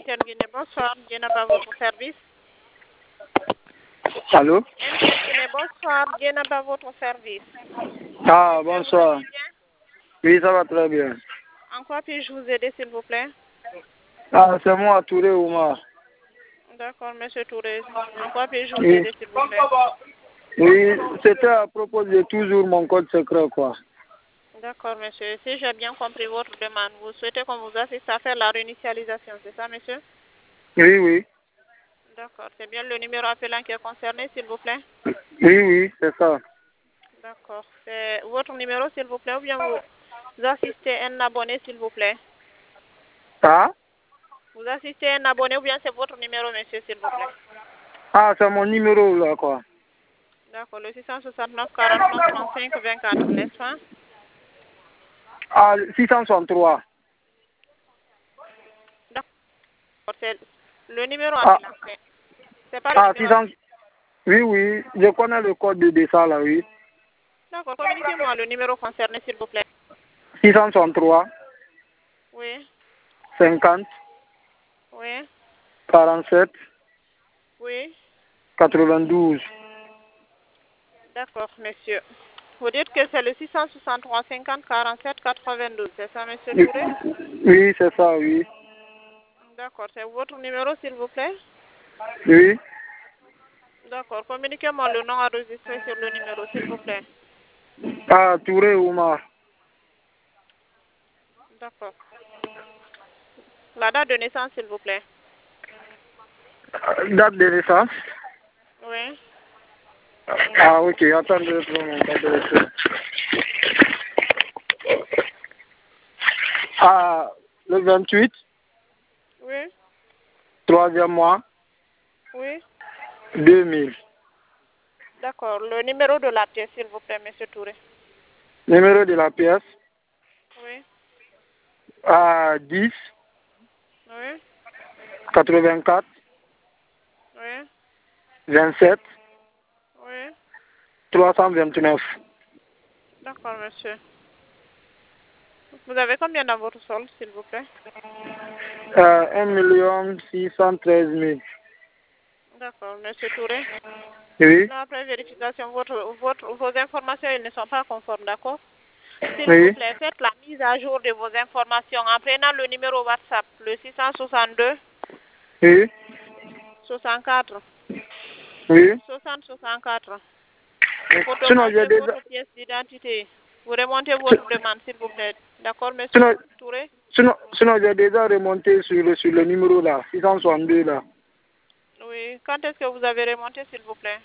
MTN Guinée, bonsoir. Guinée à votre service. Allô? MTN Guinée, bonsoir. Guinée à votre service. Ah, Monsieur, bonsoir. vous allez bien? Oui, ça va très bien. En quoi puis-je vous aider, s'il vous plaît? Ah, c'est moi, Touré Oumar. D'accord, monsieur Touré. En quoi puis-je vous Oui, aider, s'il vous plaît? oui, c'était à propos de toujours mon code secret, quoi. D'accord, monsieur. Si j'ai bien compris votre demande, vous souhaitez qu'on vous assiste à faire la réinitialisation, c'est ça, monsieur? Oui, oui. D'accord. C'est bien le numéro appelant qui est concerné, s'il vous plaît? Oui, oui, c'est ça. D'accord. C'est votre numéro, s'il vous plaît, ou bien vous assistez un abonné, s'il vous plaît? Ah? Vous assistez un abonné ou bien c'est votre numéro, monsieur, s'il vous plaît? Ah, c'est mon numéro, là, quoi. D'accord. Le 669 49 35 24, n'est-ce pas? Ah, 663. D'accord. C'est le numéro Ah, appelant. C'est pas le numéro 600. affiché. Oui, oui, je connais le code de ça, là, oui. D'accord. Communiquez-moi le numéro concerné, s'il vous plaît. 663, Oui. 50, Oui. 47, Oui. 92. D'accord, monsieur. Vous dites que c'est le 663 50 47 92, c'est ça, monsieur Oui, Touré? oui, c'est ça, oui. D'accord. C'est votre numéro, s'il vous plaît? Oui. D'accord. Communiquez-moi le nom enregistré sur le numéro, s'il vous plaît. Ah, Touré Oumar. D'accord. La date de naissance, s'il vous plaît. Date de naissance? Oui. Ah, ok, attendez, je prends mon date de naissance. Ah, le 28, Oui. troisième mois, Oui. 2000. D'accord. Le numéro de la pièce, s'il vous plaît, monsieur Touré. Numéro de la pièce, Oui. 10, Oui. 84, Oui. 27, Oui. 329. D'accord, monsieur. Vous avez combien dans votre solde, s'il vous plaît? 1 613 000. D'accord, monsieur Touré. Oui, Maintenant, après vérification, vos informations elles ne sont pas conformes, d'accord? S'il vous oui, plaît, faites la mise à jour de vos informations en prenant le numéro WhatsApp, le 662 oui, 64 oui. 60 64, pour Sinon, j'ai demander déjà... votre pièce d'identité. Vous remontez votre demande, s'il vous plaît. D'accord, monsieur Sinon, Touré? sinon j'ai déjà remonté sur le numéro là, 662 là. Oui. Quand est-ce que vous avez remonté, s'il vous plaît?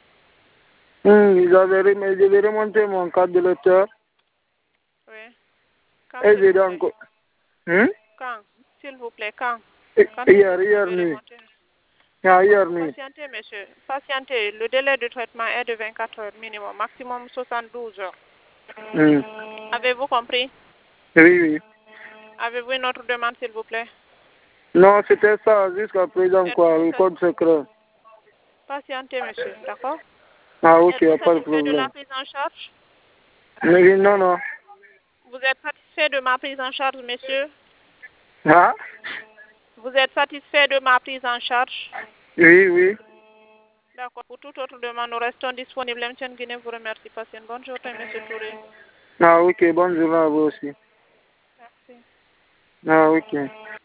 Je vais remonter mon carte de lecteur Oui. Quand, et s'il j'ai vous plaît? encore... Hum? Quand? S'il vous plaît, quand? Quand est-ce que vous Hier avez nuit. remonté? Ah, D'accord, hier vous nuit. patientez, monsieur. Patientez. Le délai de traitement est de 24 heures minimum, maximum 72 heures. Hum. Avez-vous compris? Oui, oui. Avez-vous une autre demande, s'il vous plaît? Non, c'était ça jusqu'à présent, quoi, Êtes-vous le satisfait? code secret. Patientez, monsieur. D'accord? Ah, ok, Êtes-vous pas de satisfait de la problème. prise en charge? Mais non, non. Vous êtes satisfait de ma prise en charge, monsieur? Ah? Vous êtes satisfait de ma prise en charge? Oui, oui. D'accord. Pour toute autre demande, nous restons disponibles. MTN Guinée vous remercie. Passez une bonne journée, monsieur Touré. Ah, ok, bonne journée à vous aussi. Merci. Ah, ok.